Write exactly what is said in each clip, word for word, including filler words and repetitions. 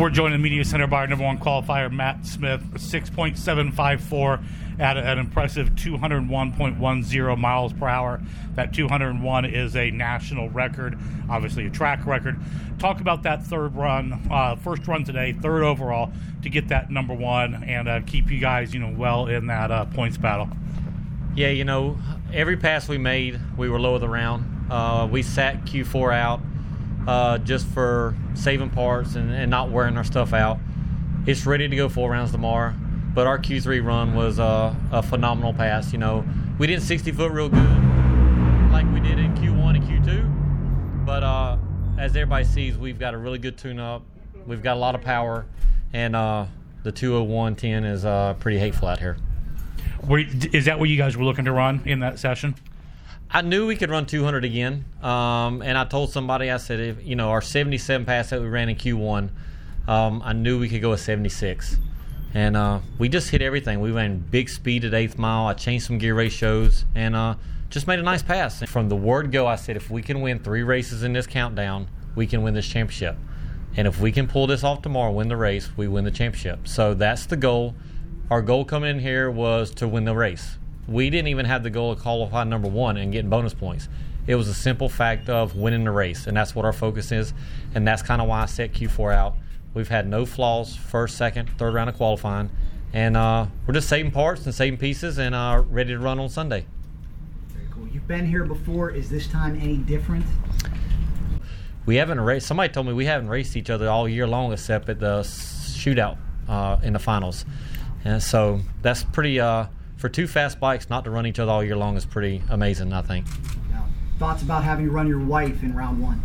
We're joined in the media center by our number one qualifier, Matt Smith, six point seven five four at an impressive two hundred one point one zero miles per hour. That two hundred one is a national record, obviously a track record. Talk about that third run, uh, first run today, third overall, to get that number one and uh, keep you guys, you know, well in that uh, points battle. Yeah, you know, every pass we made, we were low of the round. Uh, we sat Q four out. Uh, just for saving parts and, and not wearing our stuff out. It's ready to go four rounds tomorrow, but our Q three run was uh, a phenomenal pass. You know, we didn't sixty foot real good like we did in Q one and Q two, but uh, as everybody sees, we've got a really good tune-up. We've got a lot of power, and uh, the two oh one ten is uh, pretty hateful out here. Were, is that what you guys were looking to run in that session? I knew we could run two hundred again, um, and I told somebody, I said, if, you know, our seventy-seven pass that we ran in Q one, um, I knew we could go a seventy-six. And uh, we just hit everything. We ran big speed at eighth mile. I changed some gear ratios and uh, just made a nice pass. And from the word go, I said, if we can win three races in this countdown, we can win this championship. And if we can pull this off tomorrow, win the race, we win the championship. So that's the goal. Our goal coming in here was to win the race. We didn't even have the goal of qualifying number one and getting bonus points. It was a simple fact of winning the race, and that's what our focus is, and that's kind of why I set Q four out. We've had no flaws first, second, third round of qualifying, and uh, we're just saving parts and saving pieces and uh, ready to run on Sunday. Very cool. You've been here before. Is this time any different? We haven't raced. Somebody told me we haven't raced each other all year long except at the shootout uh, in the finals, and so that's pretty. Uh, For two fast bikes, not to run each other all year long is pretty amazing, I think. Now, thoughts about having to run your wife in round one?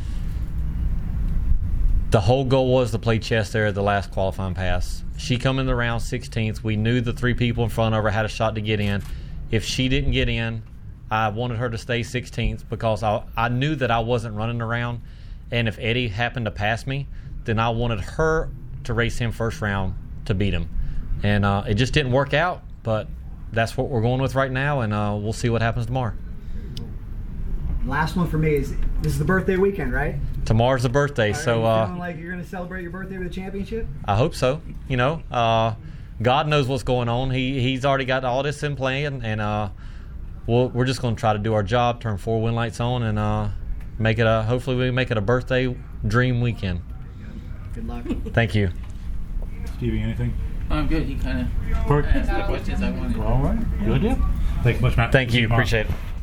The whole goal was to play chess there at the last qualifying pass. She come in the round sixteenth. We knew the three people in front of her had a shot to get in. If she didn't get in, I wanted her to stay sixteenth because I, I knew that I wasn't running around. And if Eddie happened to pass me, then I wanted her to race him first round to beat him. And uh, it just didn't work out, but that's what we're going with right now, and uh, we'll see what happens tomorrow. Last one for me is, this is the birthday weekend, right? Tomorrow's the birthday, Are so you uh, feeling like you're going to celebrate your birthday with a championship? I hope so. You know, uh, God knows what's going on. He He's already got all this in play, and, and uh, we'll, we're just going to try to do our job, turn four win lights on, and uh, make it a. Hopefully, we make it a birthday dream weekend. Good luck. Thank you, Stevie. Anything? I'm good. He kind of Perfect. asked the questions I wanted. All right. Good deal. Thanks much, Matt. thank See you. tomorrow. Appreciate it.